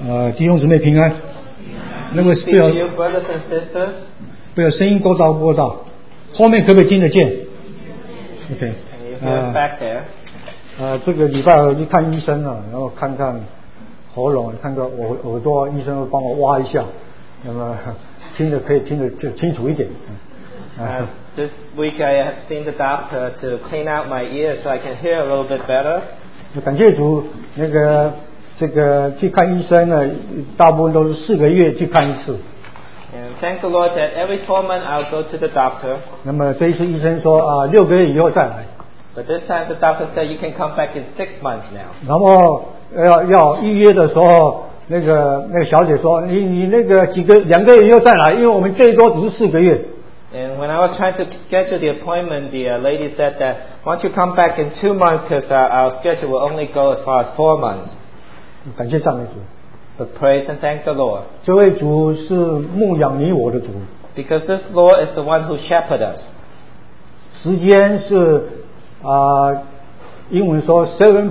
弟兄姊妹平安。那个不要声音过大，后面可不可以听得见 ？OK。这个礼拜二去看医生了，然后看看喉咙，看看耳朵，医生会帮我挖一下，那么可以听得就清楚一点。 This week I have seen the doctor to clean out my ears so I can hear a little bit better. 感谢主，这个去看医生呢，大部分都是4个月去看一次。 And thank the Lord that every 4 months I'll go to the doctor. 那么这一次医生说6个月以后再来。 But this time the doctor said you can come back in 6 months now. 然后要预约的时候，那个小姐说你那个2个月以后再来，因为我们最多只是4个月。 And when I was trying to schedule the appointment, the lady said that why don't you come back in 2 months because our schedule will only go as far as 4 months. 感谢赞美主。 But praise and thank the Lord. 这位主是牧养你我的主。 Because this Lord is the one who shepherds us. 时间是英文说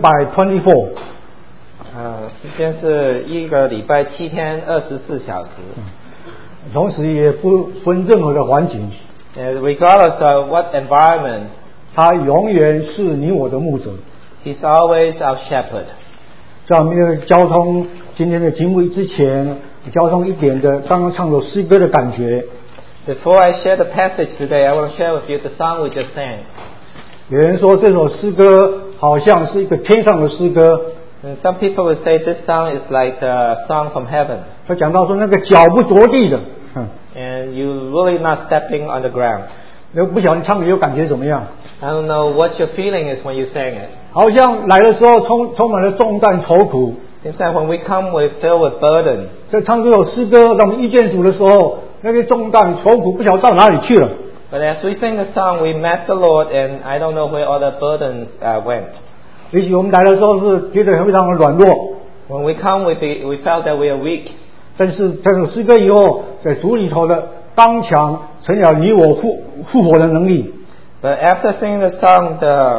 7/24。 时间是1个礼拜7天24小时。 同时也不分任何的环境。 Regardless of what environment, 他永远是你我的牧者。 He's always our shepherd. 在我们的交通今天的题目之前，交通一点的刚刚唱首诗歌的感觉。 Before I share the passage today, I want to share with you the song we just sang. 有人说这首诗歌好像是一个天上的诗歌。 And some people will say this song is like a song from heaven. 他讲到说那个脚不着地的。 And you really not stepping on the ground. 那不晓得你唱的有感觉怎么样 I don't know what your feeling is when you sang it. 好像来的时候充满了重担愁苦。 Seems like when we come, we filled with burden. 在唱这首诗歌，当我们遇见主的时候，那些重担愁苦不晓得到哪里去了。 But as we sing the song, we met the Lord, and I don't know where all the burdens went. 也许我们来的时候是觉得非常的软弱。 When we come, we felt that we are weak. 但是这首诗歌以后，在主里头的刚强成了你我复活的能力。 But after singing the song,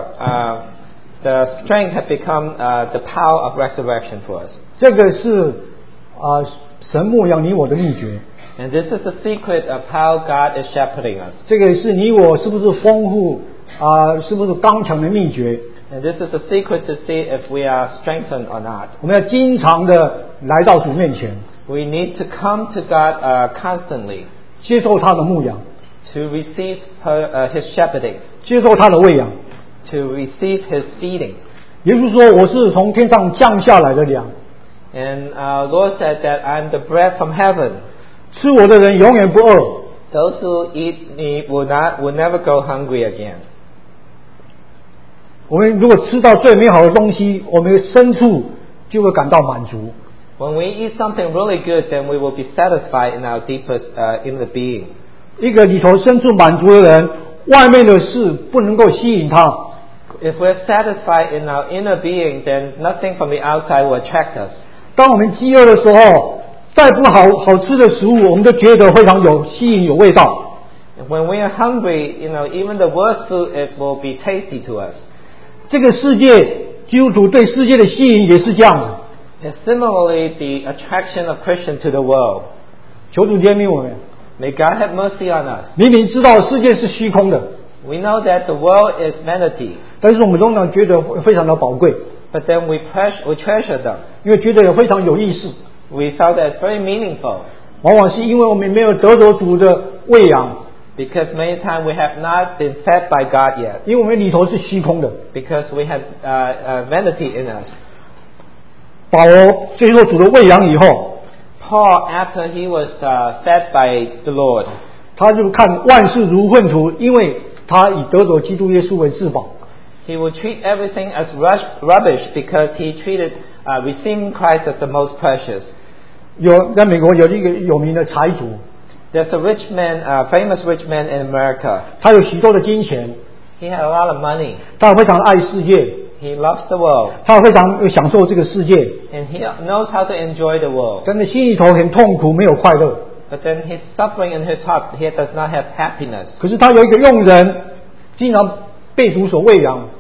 the strength had become the power of resurrection for us. 这个是神牧养你我的秘诀。 And this is the secret of how God is shepherding us. 这个是你我是不是丰富是不是刚强的秘诀。 And this is the secret to see if we are strengthened or not. 我们要经常的来到主面前。 We need to come to God constantly. 接受他的牧养。 To receive His shepherding. 接受他的喂养。 To receive His feeding. 耶稣说我是从天上降下来的粮。 And our Lord said that I'm the bread from heaven. 吃我的人永远不饿。 Those who eat me will never go hungry again. 我们如果吃到最美好的东西，我们的深处就会感到满足。 When we eat something really good, then we will be satisfied in our deepest inner being. 一个里头深处满足的人，外面的事不能够吸引他。 If we're satisfied in our inner being, then nothing from the outside will attract us. 当我们饥饿的时候，再不好吃的食物，我们都觉得非常有吸引、有味道。 When we are hungry, even the worst food, it will be tasty to us. 这个世界，基督徒对世界的吸引也是这样子。 And similarly, the attraction of Christian to the world. 求主怜悯我们。 May God have mercy on us. 明明知道世界是虚空的。 We know that the world is vanity. 但是我们通常觉得非常的宝贵。 But then we treasure them. 因为觉得也非常有意思。 We felt that it's very meaningful. 往往是因为我们没有得着主的喂养。 Because many times we have not been fed by God yet. 因为我们里头是虚空的。 Because we have vanity in us. 保罗接受主的喂养以后 Paul, after he was fed by the Lord, 他就看万事如粪土，因为他以得着基督耶稣为至宝。 He will treat everything as rubbish because he treated receiving Christ as the most precious. 在美国有一个有名的财主 There's a rich man, famous rich man in America. 他有许多的金钱 He had a lot of money. 他非常爱世界 He loves the world. 他非常享受这个世界 And he knows how to enjoy the world. 但是心里头很痛苦，没有快乐。 But then he's suffering in his heart. He does not have happiness. 可是他有一个用人经常被主所喂养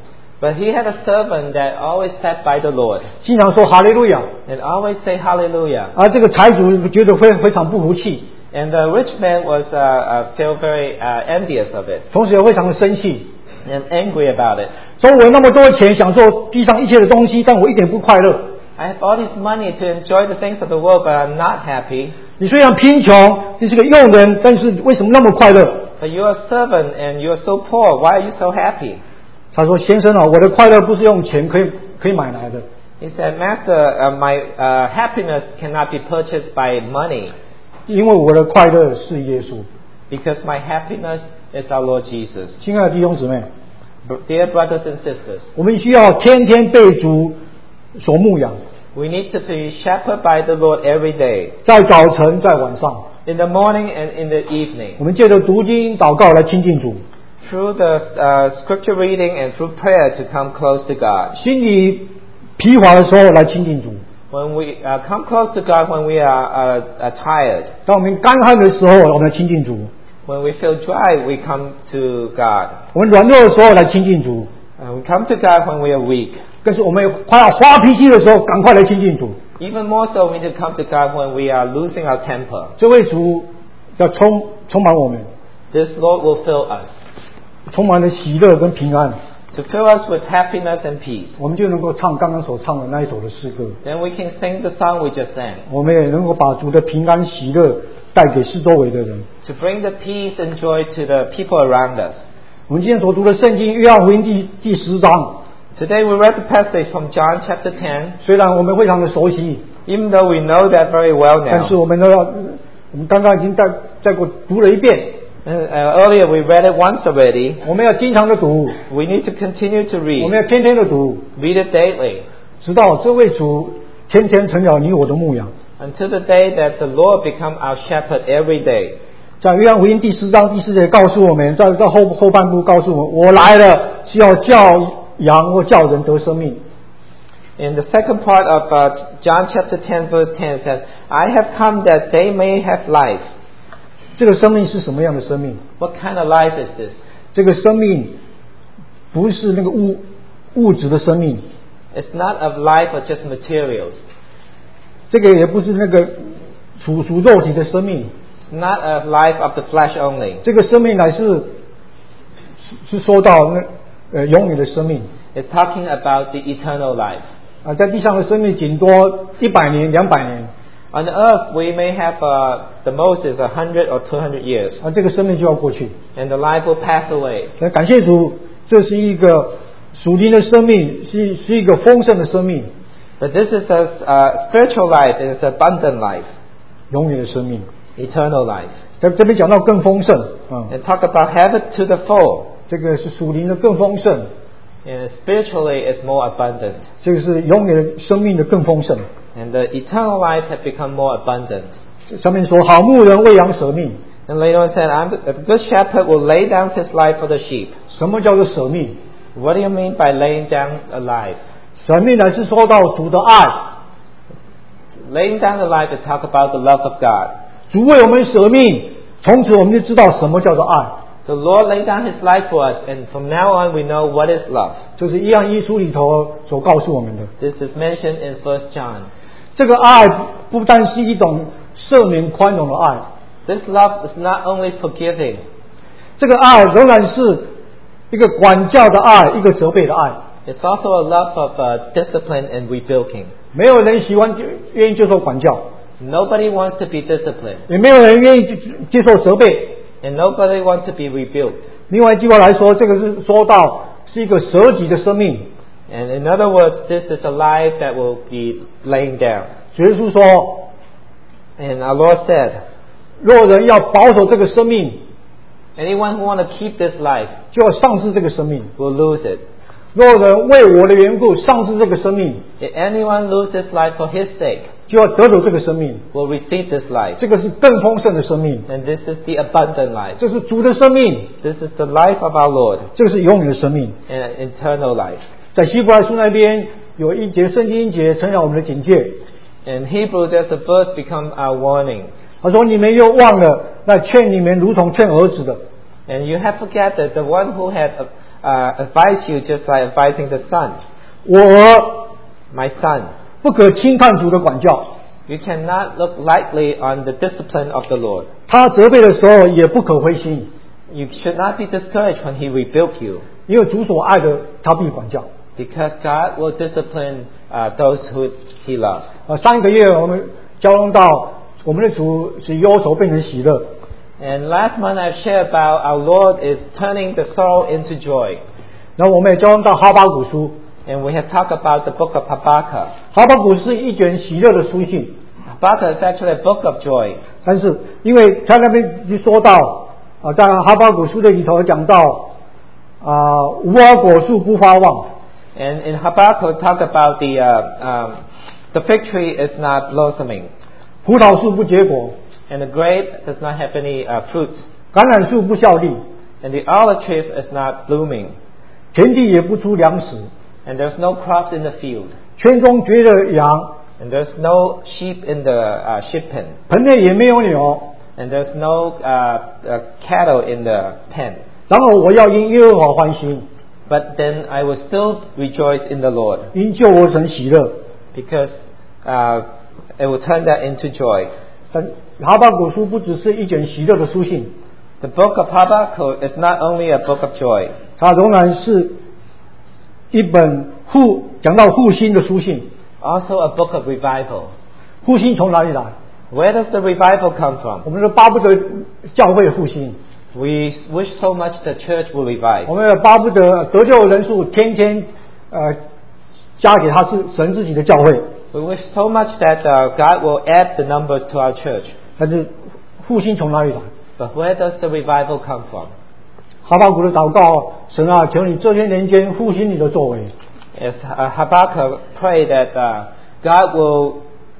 But he had a servant that always sat by the Lord 经常说哈利路亚。 and always say hallelujah. 而这个财主觉得非常不服气， And the rich man was feel very envious of it 同时也非常的生气。 and angry about it. 说我有那么多钱，享受地上一切的东西，但我一点不快乐。 I have all this money to enjoy the things of the world, but I'm not happy. 你虽然贫穷，你是个佣人，但是为什么那么快乐？ But you're a servant and you're so poor. Why are you so happy? 他说：“先生啊，我的快乐不是用钱可以买来的， He said, Master, my happiness cannot be purchased by money 因为我的快乐是耶稣。” because my happiness is our Lord Jesus. 亲爱的弟兄姊妹， Dear brothers and sisters, 我们需要天天被主所牧养， we need to be shepherded by the Lord every day, 在早晨，在晚上， in the morning and in the evening, 我们借着读经、祷告来亲近主， through the scripture reading and through prayer to come close to God. 心里疲乏的时候来亲近主， When we come close to God when we are tired, 当我们干旱的时候，我们来亲近主； when we feel dry, we come to God. 我们软弱的时候来亲近主， We come to God when we are weak. 更是我们快要发脾气的时候，赶快来亲近主。 Even more so, we need to come to God when we are losing our temper. 这位主要充满我们， This Lord will fill us, 充满了喜乐跟平安， to fill us with happiness and peace. 我们就能够唱刚刚所唱的那一首的诗歌， Then we can sing the song we just sang, 我们也能够把主的平安喜乐带给四周围的人。 to bring the peace and joy to the people around us. 我们今天所读的圣经约翰福音第10章， Today we read the passage from John chapter 10. 虽然我们非常的熟悉， Even though we know that very well 但是 now. 我们刚刚已经再过读了一遍， Earlier we read it once already. 我们要经常的读， We need to continue to 我 read. 们要天天的读， Read it daily. 直到这位主天天成了你我的牧养。 Until the day that the Lord become our shepherd every day. 在约翰福音第10章第4节告诉我们，在后半部告诉我们，我来了是要叫羊或叫人得生命。 In the second part of John chapter 10 verse 10 it says, I have come that they may have life. 这个生命是什么样的生命？ What kind of life is this? 这个生命不是那个物质的生命， It's not of life or just materials. 这个也不是那个属肉体的生命， It's not of life of the flesh only. 这个生命乃是说到永远的生命 It's talking about the eternal life. 啊，在地上的生命顶多100年、200年 On the earth, we may have the most is 100 or 200 years, 啊，这个生命就要过去。 and the life will pass away. 那感谢主，这是一个属灵的生命，是一个丰盛的生命， But this is a spiritual life. It is abundant life, 永远的生命。 eternal life. 在这边讲到更丰盛啊， And talk about have it to the full. 这个是属灵的更丰盛， And spiritually, it's more abundant. 这个是永远的生命的更丰盛。 And the eternal life has become more abundant. 上面说，好牧人为羊舍命。 And later on said, the good shepherd will lay down his life for the sheep. 什么叫做舍命？ What do you mean by laying down a life? 舍命乃是说到主的爱， Laying down the life to talk about the love of God. 主为我们舍命，从此我们就知道什么叫做爱。 The Lord laid down his life for us, and from now on we know what is love. 这是约翰一书里头所告诉我们的。 This is mentioned in 1 John. 这个爱不单是一种赦免宽容的爱， This love is not only forgiving. 这个爱仍然是一个管教的爱，一个责备的爱。 It's also a love of discipline and rebuking. 没有人愿意接受管教， Nobody wants to be disciplined, 也没有人愿意接受责备。 and nobody wants to be rebuked. 另外一句话来说，这个是说到是一个舍己的生命。 And in other words, this is a life that will be laying down. 主耶稣说， And our Lord said, 若人要保守这个生命， anyone who wants to keep this life 就要丧失这个生命。 will lose it. 若人为我的缘故丧失这个生命， If anyone loses life for his sake, 就要得走这个生命。 will receive this life. 这个是更丰盛的生命， And this is the abundant life. 这是主的生命， This is the life of our Lord, 这个是永远的生命。 and eternal life. 在希伯来书那边有一节圣经节成了我们的警戒。 In Hebrew, there's a verse become our warning. 他说：“你们又忘了那劝你们如同劝儿子的， And you have forget that the one who had advise you just like advising the son. 我儿 My son, 不可轻看主的管教， you cannot look lightly on the discipline of the Lord. 他责备的时候也不可灰心， You should not be discouraged when he rebuke you, 因为主所爱的他必管教。 because God will discipline those who he loves. 上一个月我们交通到我们的主使忧愁变成喜乐， And last month I've shared about our Lord is turning the sorrow into joy. 然后我们也交通到哈巴谷书， And we have talked about the book of Habakkuk. 哈巴谷是一卷喜乐的书信， Habakkuk is actually a book of joy. 但是因为他那边就说到在哈巴谷书的里头讲到无花果树不发旺， And in Habakkuk talk about the fig tree is not blossoming, 葡萄树不结果， and the grape does not have any fruit, 橄榄树不效力， and the olive tree is not blooming, 田地也不出粮食， and there's no crops in the field, 圈中绝了羊， and there's no sheep in the sheep pen, 盆内也没有牛。 and there's no cattle in the pen. 然后我要因耶和华欢心， But then I will still rejoice in the Lord, 因救我神喜乐。 because it will turn that into joy. 但哈巴谷书不只是一卷喜乐的书信， The book of Habakkuk is not only a book of joy, 它仍然是一本讲到复兴的书信。 also a book of revival. 复兴从哪里来？ Where does the revival come from? 我们说巴不得教会复兴， We wish so much the church will revive. 我们也巴不得得救人数天天加给他是神自己的教会。 We wish so much that God will add the numbers to our church. 但是复兴从哪里来？ But where does the revival come from? 哈巴谷的祷告，神啊，求你这些年间复兴你的作为。 As Habakkuk prayed that God will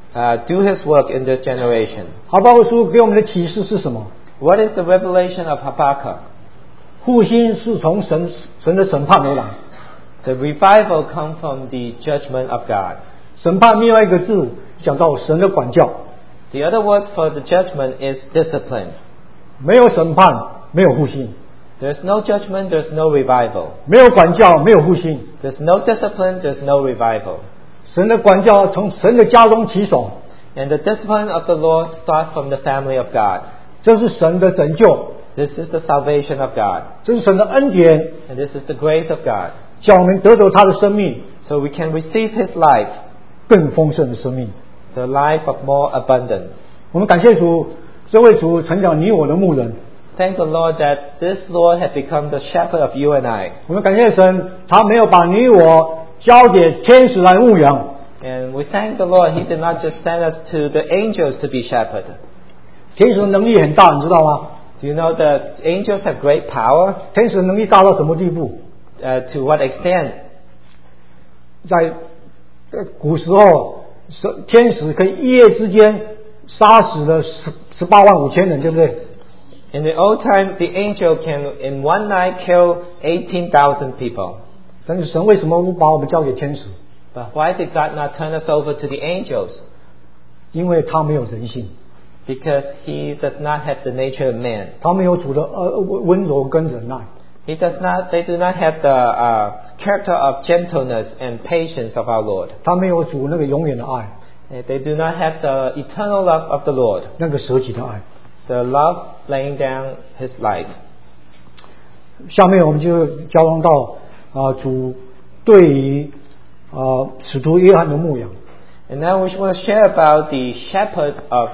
do His work in this generation. 哈巴谷书给我们的启示是什么？ What is the revelation of Habakkuk? 复兴是从神的审判而来。 The revival comes from the judgment of God. 审判另外一个字讲到神的管教， The other word for the judgment is discipline. 没有审判，没有复兴； There's no judgment, there's no revival. 没有管教，没有复兴。 There's no discipline, there's no revival. 神的管教从神的家中起手， And the discipline of the Lord starts from the family of God. 这是神的拯救， This is the salvation of God. 这是神的恩典， And this is the grace of God. 叫我们得着他的生命， So we can receive His life, 更丰盛的生命。 the life of more abundance. 我们感谢主，这位主成长你我的牧人。 Thank the Lord that this Lord has become the shepherd of you and I. 我们感谢神，他没有把你我交给天使来牧养， And we thank the Lord, He did not just send us to the angels to be shepherd. 天使的能力很大，你知道吗？ Do you know that angels have great power? 天使的能力大到什么地步？ To what extent? 在古时候，天使可以一夜之间杀死了185000人，对不对？ In the old time, the angel can in one night kill 18,000 people. 但是神为什么不把我们交给天使？ But why did God not turn us over to the angels? 因为他没有人性， Because He does not have the nature of man. 他没有主的温柔跟忍耐， They do not have the character of gentleness and patience of our Lord. 他没有主那个永远的爱， They do not have the eternal love of the Lord. 那个舍己的爱。 The love laying down His life. 下面我们就交通到主对于使徒约翰的牧养。 And now we want to share about the shepherd of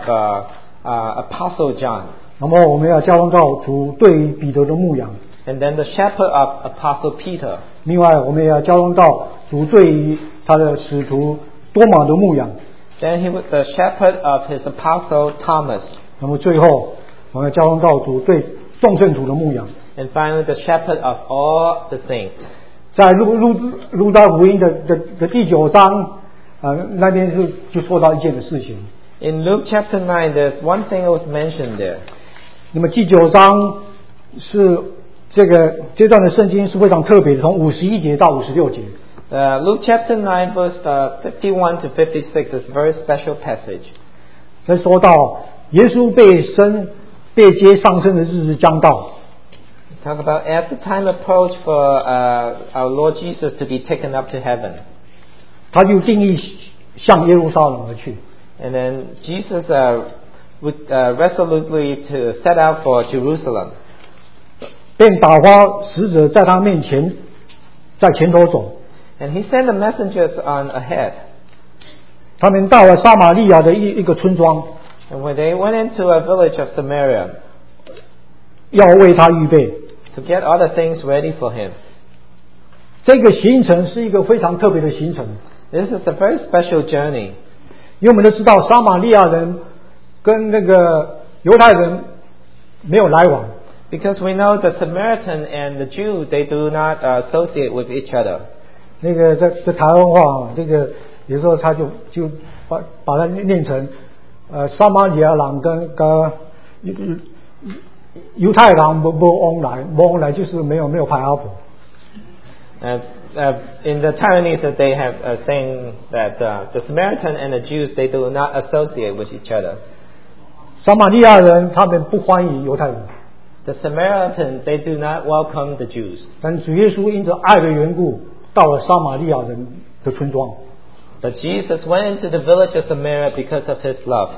Apostle John. 那么我们要交通到主对于彼得的牧养。 And then the shepherd of Apostle Peter. 另外，我们也要交通到主对于他的使徒多马的牧养。 Then he was the shepherd of his apostle Thomas. 那么最后，我们要交通到主对众圣徒的牧养。 And finally the shepherd of all the saints. 在路加福音的第9章，那边就说到一件的事情。 In Luke chapter 9, there's one thing that was mentioned there. 那么第9章是这段的圣经是非常特别的，从51节到56节。 Luke chapter 9, verse 51 to 56 is a very special passage. 他说到耶稣被接上升的日子将到。 Talk about as the time approached for our Lord Jesus to be taken up to heaven. 他就定义向耶路撒冷而去。 And then Jesus would resolutely to set out for Jerusalem. 便打发使者在他面前，在前头走。 And he sent the messengers on ahead. 他们到了撒玛利亚的一个村庄， And when they went into a village of Samaria 要为他预备。 to get all the things ready for him. 这个行程是一个非常特别的行程， This is a very special journey. 因为我们都知道撒玛利亚人跟那个犹太人没有来往。 Because we know the Samaritan and the Jew, they do not associate with each other. 那个在台湾话，这个有时候他就把它念成撒玛利亚人跟犹太人没往来就是没有派阿婆。 In the Taiwanese, they have saying that the Samaritan and the Jews, they do not associate with each other. 撒玛利亚人他们不欢迎犹太人， The Samaritan, they do not welcome the Jews. 但主耶稣因着爱的缘故，到了撒玛利亚人的村庄。 But Jesus went into the village of Samaria because of his love.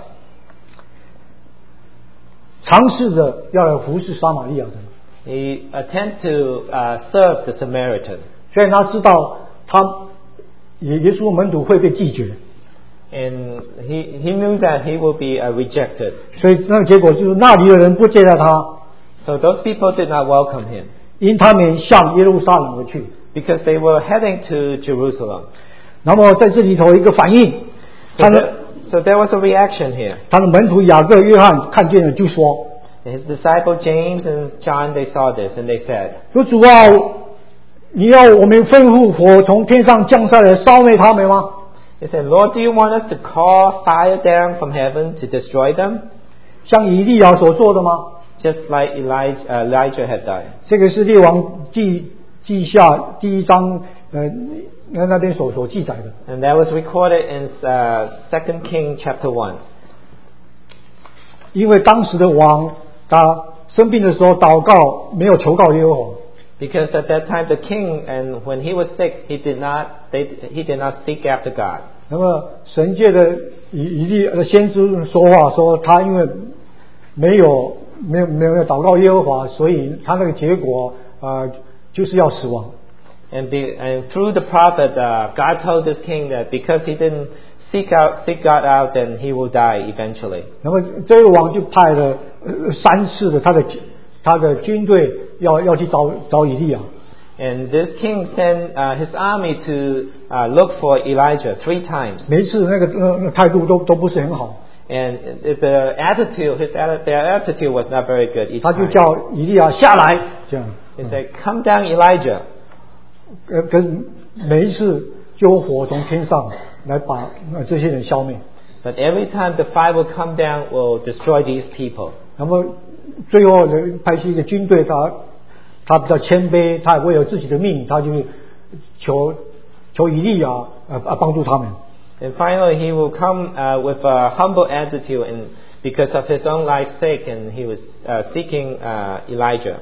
尝试着要来服侍撒玛利亚人， He attempted to serve the Samaritan. 虽然他知道耶稣门徒会被拒绝， And he knew that he would be rejected. 所以那个结果就是那里的人不接待他， So those people did not welcome him 因他们向耶路撒冷而去。 because they were heading to Jerusalem. 那么在这里头一个反应， So there was a reaction here. 他的门徒雅各、约翰看见了，就说 His disciple James and John, they saw this and they said, 说主啊，你要我们吩咐火从天上降下来烧灭他们吗？ they said, Lord, do you want us to call fire down from heaven to destroy them? 像以利亚所做的吗？ Just like Elijah had done. 这个是列王记下第一章那边所记载的。 And that was recorded in 2 King chapter 1. 因为当时的王他生病的时候祷告没有求告耶和华， Because at that time the king, and when he was sick, he did not seek after God. 那么神界的以利先知说话说，他因为没有祷告耶和华，所以他那个结果就是要死亡。 And through the prophet, God told this king that because he didn't seek God out, then he will die eventually. 那么这个王就派了3次的他的军队要去找以利亚。 And this king sent his army to look for Elijah 3 times. 每一次那个态度都不是很好， And their attitude was not very good each 他就 time. 叫以利亚下来，这样。 He said, "Come down, Elijah." 跟每一次就有火从天上来把这些人消灭。 But every time the fire will come down, will destroy these people. 那么最后派去一个军队，他比较谦卑，他也为了自己的命，他就求以利亚帮助他们。 And finally, he will come with a humble attitude, and because of his own life's sake, and he was seeking Elijah.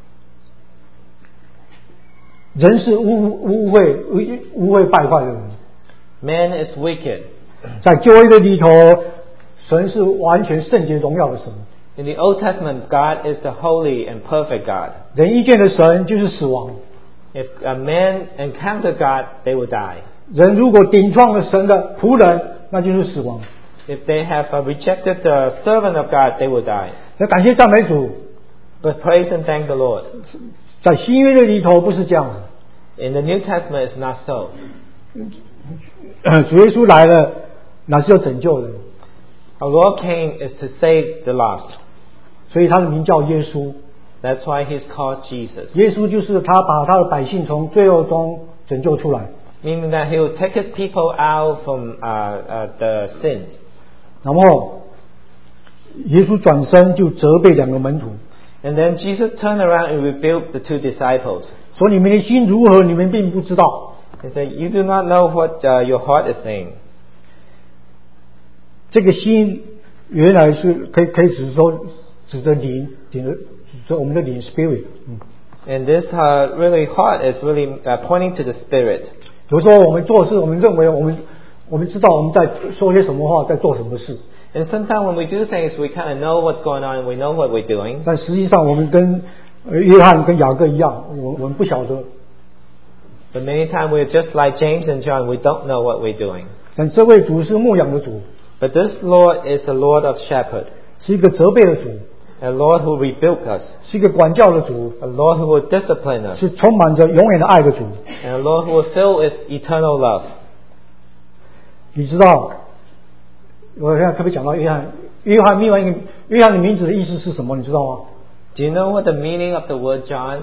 人是污秽败坏的人， Man is wicked. 在旧约的里头，神是完全圣洁荣耀的神。 In the Old Testament, God is the holy and perfect God. 人一见的神就是死亡。 If a man encounter God, they will die. 人如果顶撞了神的仆人，那就是死亡。 If they have rejected the servant of God, they will die. 那感谢赞美主， But praise and thank the Lord. 在新约的里头不是这样子。 In the New Testament, it's not so. 主耶稣来了，乃是要拯救人， Our Lord came is to save the lost. 所以他的名叫耶稣。 That's why He's called Jesus. 耶稣就是他把他的百姓从罪恶中拯救出来。 Meaning that He will take His people out from the sins. 然后耶稣转身就责备2个门徒， And then Jesus turned around and rebuked the 2 disciples. 说你们的心如何，你们并不知道。 He said, "You do not know what your heart is saying." 这个心原来是可以指着灵， 所以我们的灵 spirit， And this really heart is really pointing to the Spirit. 有时候我们做事，我们认为我们知道我们在说些什么话，在做什么事， And sometimes when we do things, we kind of know what's going on and we know what we're doing. 但实际上我们跟约翰跟雅各一样，我们不晓得。 But many times we're just like James and John, we don't know what we're doing. 但这位主是牧养的主， But this Lord is a Lord of shepherd, 是一个责备的主， a Lord who rebuke us, 是一个管教的主， a Lord who will discipline us, 是充满着永远的爱的主。 and a Lord who will fill with eternal love. 你知道，我现在特别讲到约翰另外一个约翰的名字的意思是什么？你知道吗？ Do you know what the meaning of the word John?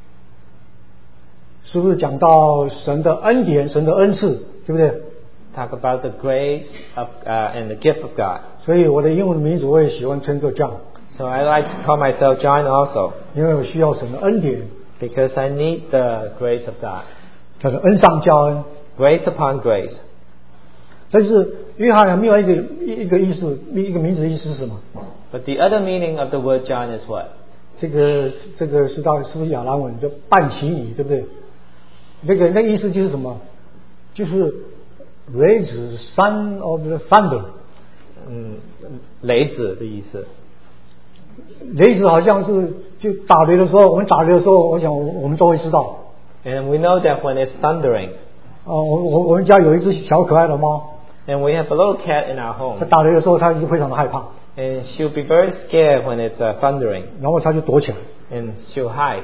是不是讲到神的恩典、神的恩赐，对不对？ Talk about the grace of and the gift of God. 所以我的英文名字我也喜欢称作 John， So I like to call myself John also, 因为我需要神的恩典， because I need the grace of God. 叫做恩上加恩。 Grace upon grace. 但是约翰另外一个意思，一个名字的意思是什么？ But the other meaning of the word John is what? 这个是不是亚兰文叫半旗语，对不对？那个意思就是什么？就是 raise son of the thunder。 雷子的意思。 雷子好像是就打雷的时候，我们打雷的时候，我想我们都会知道。 And we know that when it's thundering, 我们家有一只小可爱的猫， and we have a little cat in our 它 home, 打雷的时候，它就非常的害怕， and she'll be very scared when it's thundering, 然后它就躲起来。 and she'll hide.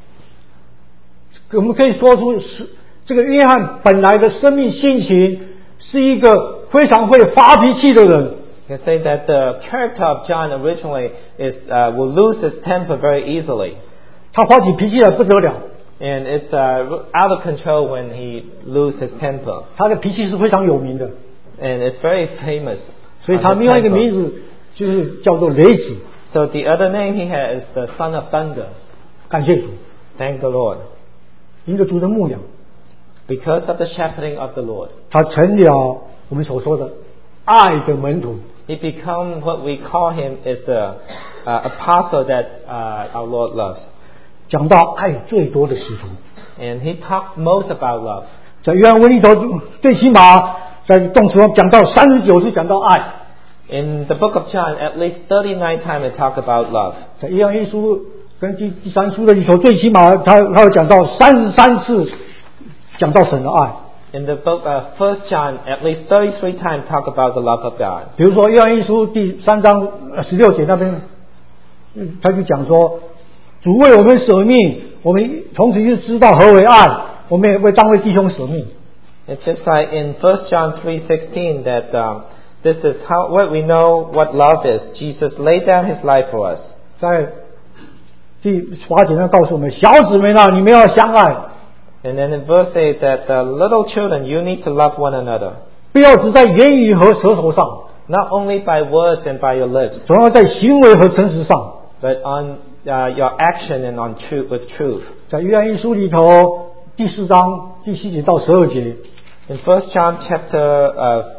我们可以说出这个约翰本来的生命性情是一个非常会发脾气的人。 You can say that the character of John originally is will lose his temper very easily, 他发起脾气来不得了， and it's out of control when he loses his temper, 他的脾气是非常有名的， and it's very famous. 所以他 on his 另外一个 temper. 名字就是叫做雷子。 So the other name he has is the Son of Thunder. 感谢主， Thank the Lord. 因着主的牧养， Because of the shepherding of the Lord, 他成了我们所说的爱的门徒。 he become what we call him is the apostle that our Lord loves. 讲到爱最多的使徒， And he talked most about love. 在约翰福音里头，最起码在动词中讲到39次讲到爱， In the book of John, at least 39 times it talk about love. 在约翰一书跟第3书的里头，最起码他有讲到33次讲到神的爱。 In the book 1 John, at least 33 times talk about the love of God. 比如说约翰一书第3章16节那边，他就讲说，主为我们舍命，我们从此就知道何为爱，我们也当为弟兄舍命。 It's just like in 1 John 3:16 that this is what we know what love is. Jesus laid down his life for us. 在第8节上告诉我们，小子们啊，你们要相爱， And then in verse 8 that little children, you need to love one another. 不要只在言语和舌头上， Not only by words and by your lips, 总要在行为和诚实上。 but on your action and on truth with truth. 在约翰一书里头第4章第7节到12节， In 1 John chapter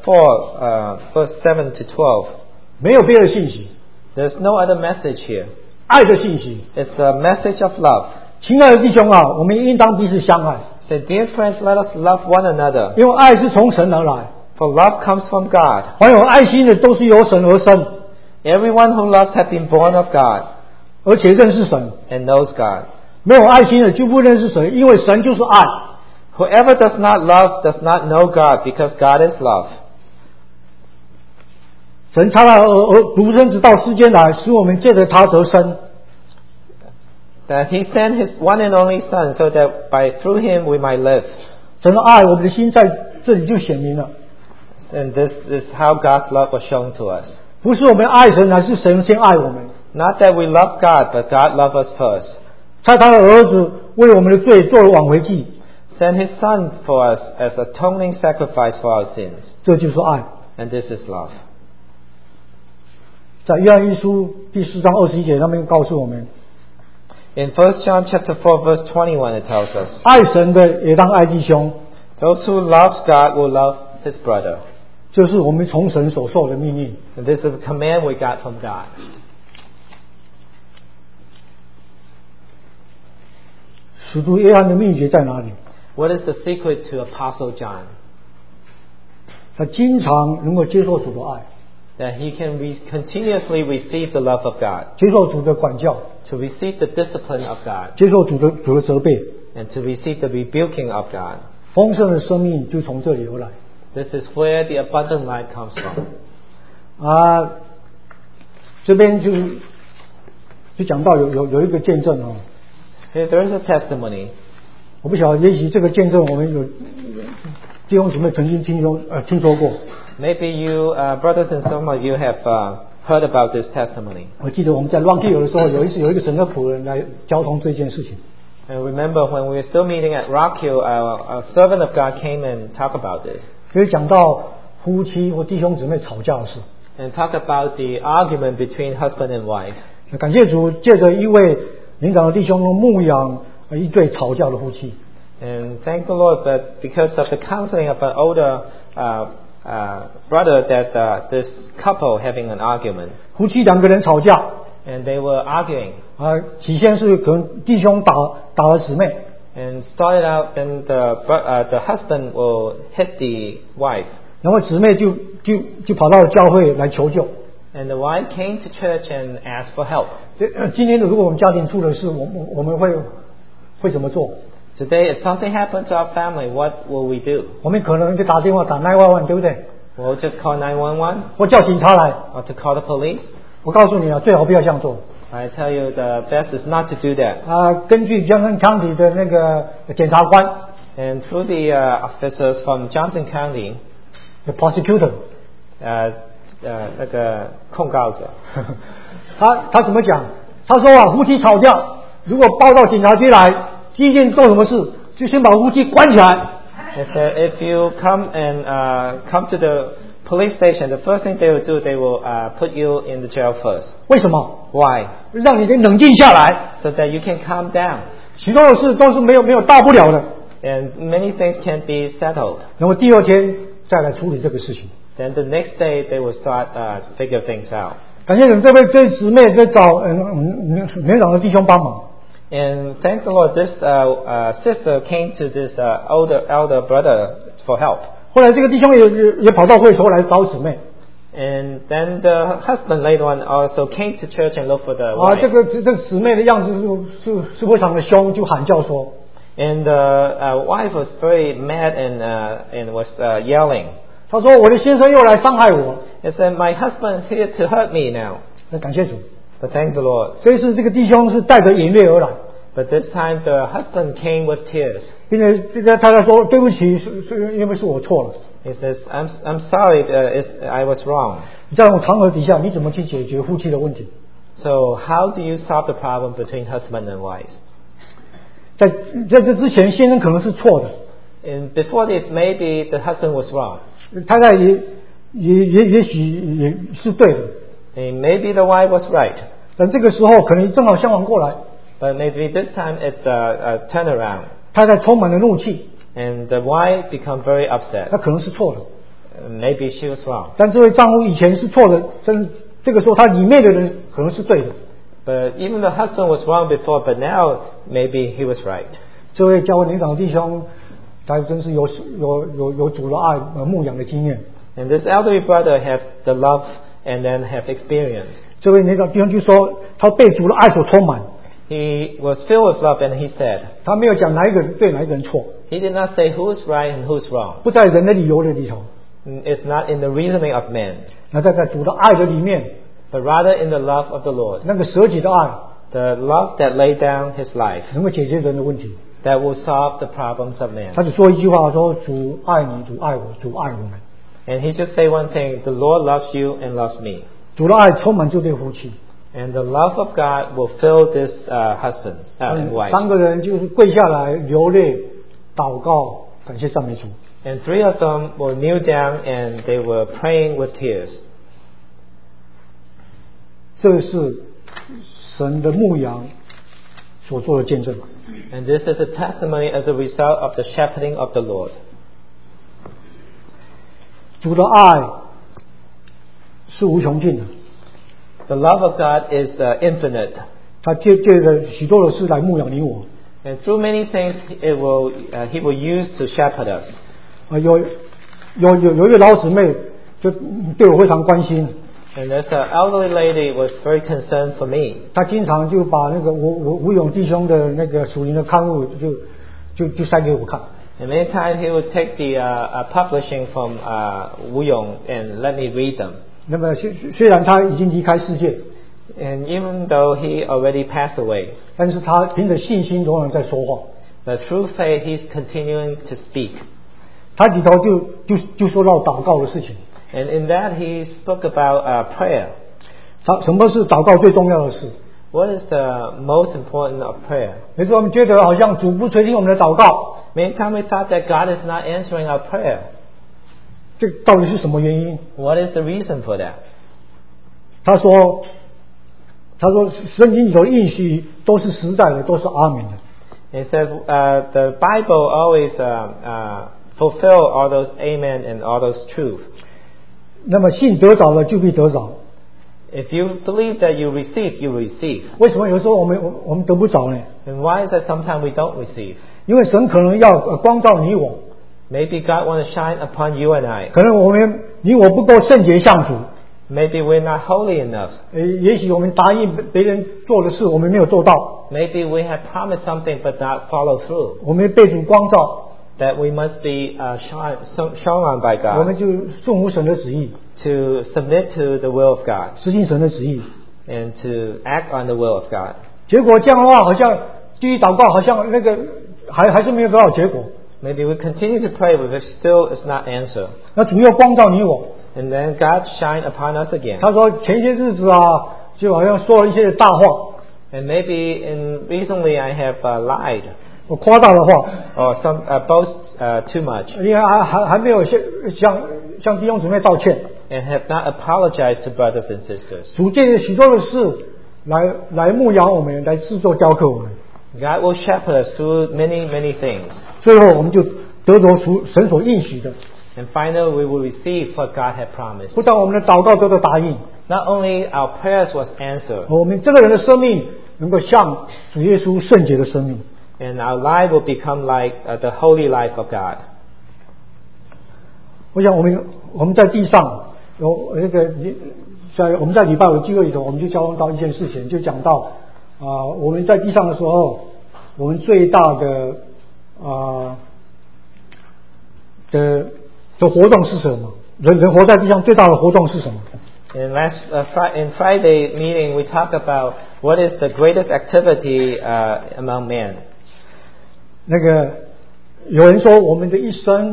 4, verse 7 to 12, 没有别的信息， there's no other message here. 爱的信息。 It's a message of love. 亲爱的弟兄啊，我们应当彼此相爱， So dear friends, let us love one another. 因为爱是从神而来， For love comes from God. 凡有爱心的都是由神而生， Everyone who loves has been born of God 而且认识神。 and knows God. 没有爱心的就不认识神，因为神就是爱。 Whoever does not love does not know God, because God is love. 神差他独生子到世间来，使我们借着他得生。 That He sent His one and only Son, so that through Him we might live. 神的爱，我们的心在这里就显明了。 And this is how God's love was shown to us. 不是我们爱神，乃是神先爱我们。 Not that we love God, but God loved us first. 差他的儿子为我们的罪做了挽回祭， Sent His Son for us as atoning sacrifice for our sins. 这就是爱。 And this is love. 在约翰一书第4章21节那边告诉我们， In 1 John chapter 4, verse 21, it tells us, 爱神的也当爱弟兄， those who love God will love his brother. 就是我们从神所受的命令。 And this is a command we got from God. 使徒约翰的秘诀在哪里？ What is the secret to Apostle John? 他经常能够接受主的爱， That he can continuously receive the love of God, 接受主的管教， to receive the discipline of God, 接受主的责备， and to receive the rebuking of God. 丰盛的生命就从这里而来。 This is where the abundant life comes from. 啊，这边就讲到有一个见证啊， Here, there is a testimony. 我不晓得，也许这个见证我们有弟兄姊妹曾经听说过。 Maybe you, brothers and some of you have heard about this testimony. 我记得我们在 Rock Hill 的时候，有一个神的仆人来交通这件事情。 And remember when we were still meeting at Rock Hill, our servant of God came and talked about this. 所以讲到夫妻或弟兄姊妹吵架的事， And talk about the argument between husband and wife. 感谢主，借着一位年长的弟兄牧养一对吵架的夫妻。 And thank the Lord that because of the counseling of an older brother, that this couple having an argument. 夫妻两个人吵架， And they were arguing. 起先是可能弟兄打了姊妹， And started out, then the husband will hit the wife. 然后姊妹就跑到教会来求救。 And the wife came to church and asked for help. 今天如果我们家庭出了事，我们会怎么做？ Today, if something happened to our family, what will we do? 我们可能就打电话打911，对不对？ We'll just call 911, 或叫警察来。 or to call the police. 我告诉你啊，最好不要这样做。 I tell you, the best is not to do that. 根据Johnson County 的那个检察官 And through the officers from Johnson County, the prosecutor， 那个控告者， 他怎么讲？他说啊，夫妻吵架，如果报到警察局来，第一件做什么事？就先把夫妻关起来。 He said, if you come to the police station, the first thing they will do, they will put you in the jail first. 为什么？ Why? 让你冷静下来。 So that you can calm down. 许多的事都是没有大不了的。 And many things can be settled. 然后第二天再来处理这个事情。 Then the next day they will start figure things out. 感谢主，这位姊妹在找年长的弟兄帮忙。 And thank the Lord, this sister came to this elder brother for help. 后来这个弟兄也跑到会所来找姊妹。 And then the husband later on also came to church and looked for the wife. 这个姊妹的样子是非常的凶，就喊叫说。 And the wife was very mad and was yelling. 她说：“我的先生又来伤害我。” He said, "My husband is here to hurt me now." 那感谢主， But thank the Lord. 这一次这个弟兄是带着眼泪而来， But this time the husband came with tears. 并且这个太太说：“对不起，是因为是我错了。” He says, "I'm sorry. I was wrong." 在这种场合底下，你怎么去解决夫妻的问题？ So how do you solve the problem between husband and wife? 在这之前，先生可能是错的， And before this, maybe the husband was wrong. 太太也许也是对的， And maybe the wife was right. 但这个时候可能正好相反过来， But maybe this time it's a turnaround. 太太充满了怒气， And the wife become very 她 upset. 可能是错的， Maybe she was wrong. 但这位丈夫以前是错的，这个时候他里面的人可能是对的。 But even the husband was wrong before, but now maybe he was right. 这位教会年长弟兄，他真是有主的爱牧养的经验。 And this elderly brother have the love and then have experience. 这位年长弟兄就说，他被主的爱所充满， He was filled with love and he said, 他没有讲哪一个人对哪一个人错， he did not say who's right and who's wrong. 不在人的理由的里头， It's not in the reasoning of men, 那在主的爱的里面， but rather in the love of the Lord. 那个舍己的爱 The love that laid down his life, 能够解决人的问题。 that will solve the problems of 他 man. 只说一句话，说主爱你，主爱我，主爱我们。 And he just say one thing, the Lord loves you and loves me. 主的爱充满这对夫妻， And the love of God will fill this husband and wife. 三个人就是跪下来流泪祷告，感谢赞美主。 And three of them will kneel down and they were praying with tears. 这是神的牧羊所做的见证。 And this is a testimony as a result of the shepherding of the Lord. 主的爱是无穷尽的， The love of God is infinite. 他借着许多的事来牧养你我。 And through many things, He will use to shepherd us. 有一个老姊妹就对我非常关心。 And there's an elderly lady was very concerned for me. 她经常就把那个吴勇弟兄的那个属灵的刊物就塞给我看。 And many times he would take the publishing from Wu Yong and let me read them. 那么虽然他已经离开世界， And even though he already passed away, 但是他凭着信心仍然在说话。 but through faith he's continuing to speak. 他里头就说到祷告的事情。 And in that he spoke about prayer. 什么是祷告最重要的事？ What is the most important of prayer? 有时候我们觉得好像主不垂听我们的祷告， Many times we thought that God is not answering our prayer. 这到底是什么原因？ What is the reason for that? 他说圣经里头应许都是实在的，都是阿门的。 He says the Bible always fulfill all those amen and all those truth. 那么信得着了就必得着。 If you believe that you receive, you receive. 为什么有时候我们得不着呢？ And why is that sometimes we don't receive? 因为神可能要光照你我， Maybe God wants to shine upon you and I. 可能你我不够圣洁向主。 Maybe we're not holy enough. 也许我们答应别人做的事，我们没有做到。 Maybe we have promised something but not follow through. 我们被主光照， That we must be shone on by 我们 God 就顺服神的旨意， to submit to the will of God 实行神的旨意。 and to act on the will of God. 结果这样的话，好像继续祷告，好像那个还是没有得到结果。 Maybe we continue to pray, but it still is not answered. 那主要光照你我。 And then God shine upon us again. 他说前些日子啊，就好像说了一些大话， And maybe recently I have lied 我夸大的话， or some boast too much 因为还没有向弟兄姊妹道歉。 and have not apologized to brothers and sisters. 主借许多的事来牧养我们，来制作教课我们， God will shepherd us through many things. 最后我们就得着神所应许的。 And finally we will receive what God had promised. 不但我们的祷告得到答应， Not only our prayers was answered, 我们这个人的生命能够像主耶稣圣洁的生命。 and our life will become like the holy life of God. 我想我们在地上有那个我们在礼拜五的聚会里头，我们就交通到一件事情，就讲到我们在地上的时候，我们最大的活动是什么？人活在地上最大的活动是什么？ In Friday meeting, we talked about what is the greatest activity among men. 那个有人说，我们的一生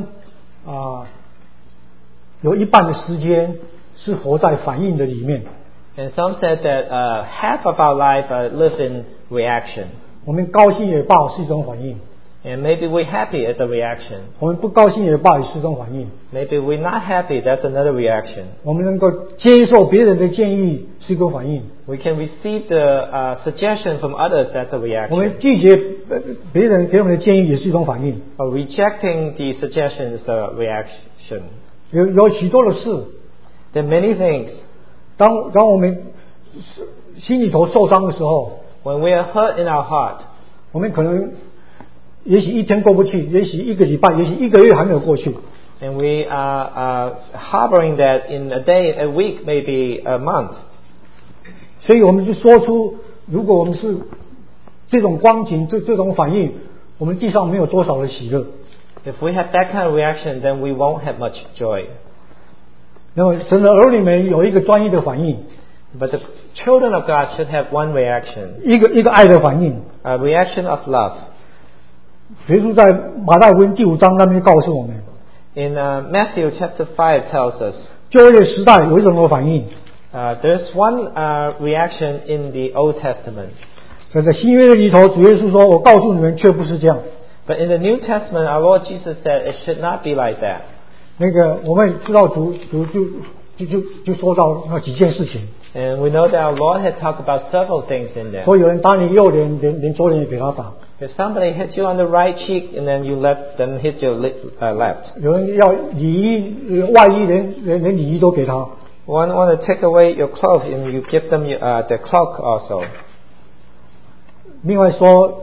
有一半的时间是活在反应的里面。 And some said that half of our life live in reaction. 我们高兴也罢是一种反应， And maybe we're happy as a reaction. 我们不高兴也罢也是一种反应。 Maybe we're not happy, that's another reaction. 我们能够接受别人的建议是一个反应， We can receive the suggestion from others, that's a 我们 reaction. 拒绝别人给我们的建议也是一种反应。 Or rejecting the suggestion is a reaction. 有许多的事， There are many things. 当我们心里头受伤的时候， When we are hurt in our heart, 我们可能也许一天过不去，也许一个礼拜，也许一个月还没有过去。 and we are harboring that in a day, a week, maybe a month. 所以我们就说出，如果我们是这种光景、这种反应，我们地上没有多少的喜乐。 If we have that kind of reaction, then we won't have much joy. 那么神的儿女们有一个专一的反应， But the children of God should have one reaction, 一个爱的反应。 a reaction of love. 耶稣在马太福音第5章那边告诉我们， In Matthew chapter 5 tells us, 旧约时代有一种的反应， there's one reaction in the Old Testament. 在新约的里头，主耶稣说：“我告诉你们，却不是这样。” But in the New Testament, our Lord Jesus said it should not be like that. 那个我们知道主就说到那几件事情， And we know that our Lord had talked about several things in there. 说有人打你右脸，连左脸也给他打； If somebody hits you on the right cheek and then you let them hit your left. 有人要礼衣外衣，连礼衣都给他。 One want to take away your cloak and you give them the cloak also. 另外说，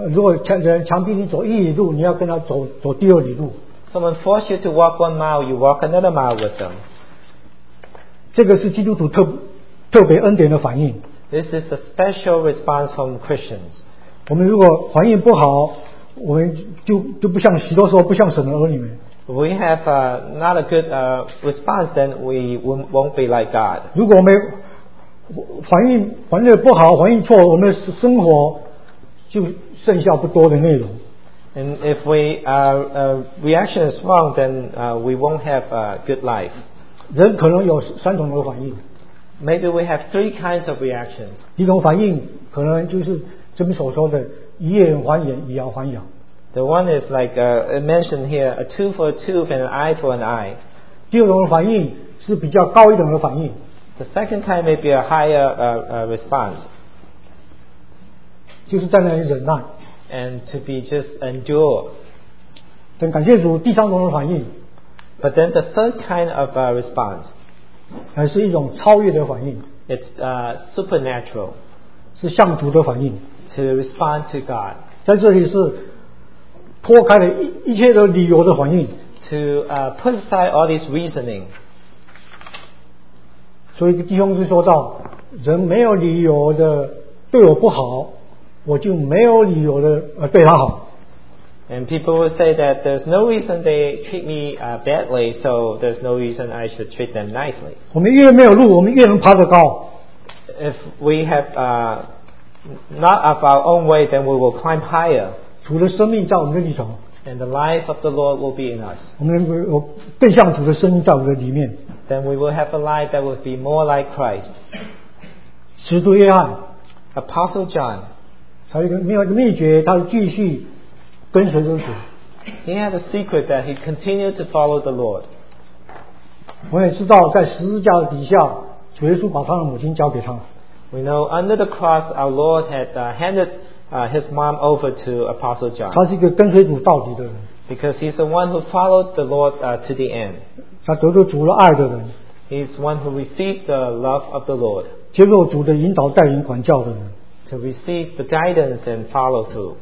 如果人强逼你走1里路，你要跟他走第2里路。 Someone force you to walk 1 mile, you walk another mile with them. 这个是基督徒特别恩典的反应。 This is a special response from Christians. 我们如果反应不好，我们就不像许多时候不像神的儿女们。 If we have not a good response, then we won't be like God. 如果我们反应不好，反应错，我们的生活就剩下不多的内容。 And if we reaction is wrong, then we won't have a good life. 人可能有3种的反应。 Maybe we have 3 kinds of reactions. 一种反应可能就是这边所说的以眼还眼，以牙还牙。 The one is like mentioned here, a tooth for a tooth and an eye for an eye. 第2种的反应是比较高一等的反应。 The second kind may be a higher response. 就是在那里忍耐。 And to be just endure. 但感谢主，第3种的反应。 But then the third kind of response. 是一种超越的反应。 It's supernatural. 是向主的反应。 To respond to God. 在这里是脱开了一切的理由的反应。 To put aside all this reasoning. 所以弟兄就说到，人没有理由的对我不好，我就没有理由的对他好。 And people will say that there's no reason they treat me badly, so there's no reason I should treat them nicely. 我们越没有路，我们越能爬得高。 If we have not of our own way, then we will climb higher. 主的生命在我们的里头。 And the life of the Lord will be in us. 我们能够更像主的生命在我们的里面。 Then we will have a life that will be more like Christ. 使徒约翰 Apostle John. 他有一个秘诀，他继续跟随着主。 He had a secret that he continued to follow the Lord. 我也知道，在十字架底下，主耶稣把他的母亲交给他。 We know under the cross, our Lord had handed his mom over to Apostle John. 他是一个跟随主到底的人。 Because he's the one who followed the Lord to the end. 他得到主的爱的人。 He's one who received the love of the Lord. 接受主的引导、带领、管教的人。 To receive the guidance and follow through.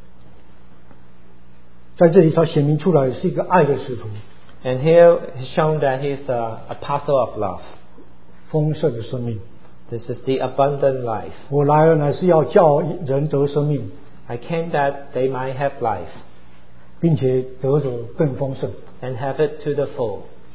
在这里，他显明出来是一个爱的使徒。 And here he's shown that he's the apostle of love. 丰盛的生命。 This is the abundant life. 我来了乃是要叫人得生命。 I came that they might have life. 并且得着更丰盛。 And have it to the full.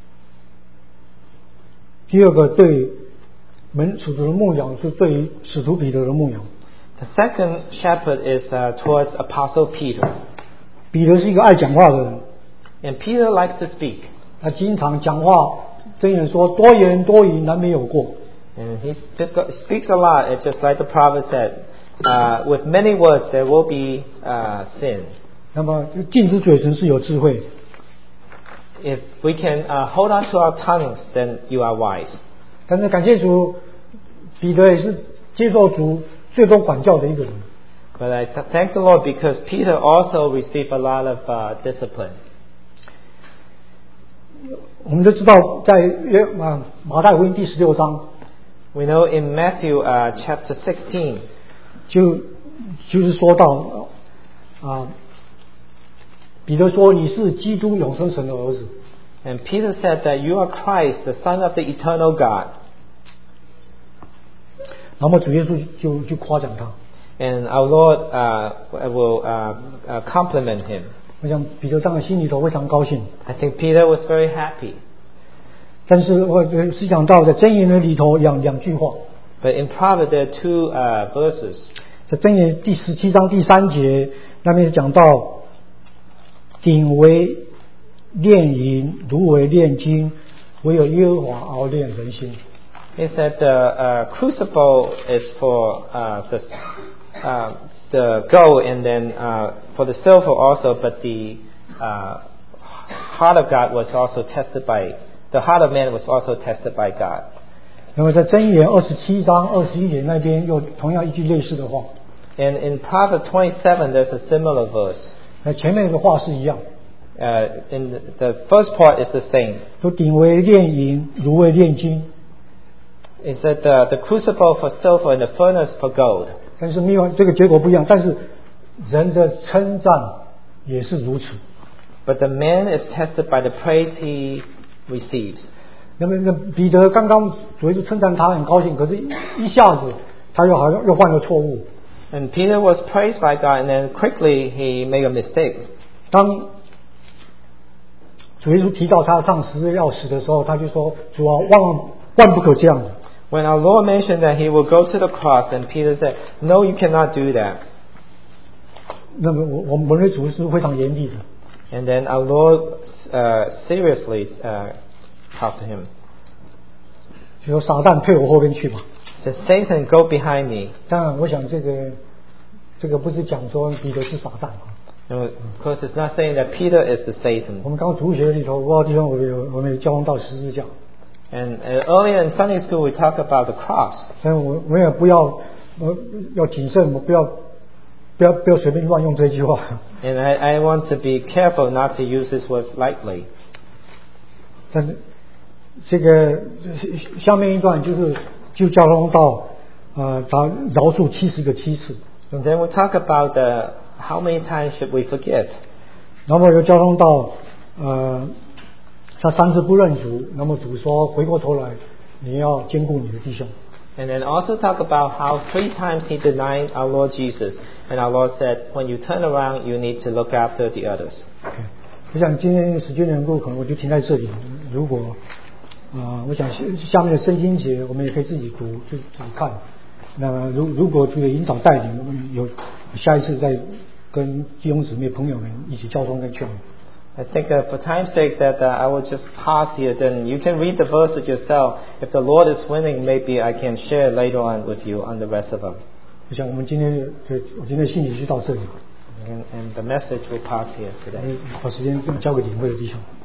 第二个对使徒的牧养是对于使徒彼得的牧养。 The second shepherd is towards Apostle Peter. 彼得是一个爱讲话的人。 And Peter likes to speak. 他经常讲话，箴言说多言多语难免有过。 And he speaks a lot. It's just like the prophet said, with many words there will be sin. 那么禁止嘴唇是有智慧。 If we can hold on to our tongues, then you are wise. 但是感谢主，彼得也是接受主最多管教的一个人。 But I thank the Lord because Peter also received a lot of discipline. 我们都知道，在马太福音第16章 We know in Matthew chapter 16, 就是说到彼得说你是基督永生神的儿子。 And Peter said that you are Christ, the Son of the eternal God. 然后主耶稣就夸奖他。 And our Lord will compliment him. 我想彼得当然心里头非常高兴。 I think Peter was very happy. 但是我是讲到在箴言的里头两句话。 But in Proverbs there are 2 verses. 在箴言第17章第3节那边讲到，鼎为炼银，炉为炼金，唯有耶和华熬炼人心。 He said the crucible is for the gold, and then for the silver also. But the heart of God was also tested by the heart of man was also tested by God. 那么在箴言27章21节那边又同样一句类似的话。 And in Proverbs 27, there's a similar verse. 前面的话是一样。 In the first part is the same. 都鼎为炼银，炉为炼金。 It said the crucible for silver and the furnace for gold. 但是没有这个结果不一样。但是人的称赞也是如此。 But the man is tested by the praise he receives. 那么彼得刚刚主耶稣称赞他很高兴，可是一下子他又好像又犯了错误。 And Peter was praised by God, and then quickly he made a mistake. 当主耶稣提到他上十字要死的时候，他就说：“主啊，万不可这样子。” When our Lord mentioned that he will go to the cross, and Peter said, "No, you cannot do that." 那么我们的主是非常严厉的。 And then our Lord seriously talked to him. 就说：“撒旦退我后边去吧。” Said, "Satan, go behind me." 当然，我想这个不是讲说彼得是撒旦啊。 And of course, it's not saying that Peter is the Satan. 我们刚刚主学里头，我地方我们有交通到十字架。 And earlier in Sunday school, we talked about the cross. 但我们也不要要谨慎，不要随便乱用这句话。 And I want to be careful not to use this word lightly. 但是这个下面一段就交通到他饶恕70个7次。 And then we talk about how many times should we forgive. 然后又交通到他3次不认主，那么主说回过头来你要兼顾你的弟兄。 And then also talk about how 3 times he denied our Lord Jesus. And our Lord said, when you turn around, you need to look after the others. Okay. 我想今天时间的缘故，可能我就停在这里。如果我想下面的圣经节我们也可以自己读，自己看。那么如果这个引导带领，我们有下一次再跟弟兄姊妹朋友们一起交通跟劝勉。 I think for time's sake that I will just pause here. Then you can read the verses yourself. If the Lord is willing, maybe I can share later on with you on the rest of them. 我想我们今天的信息就到这里。 And the message will pause here today. 把时间交给领会的弟兄。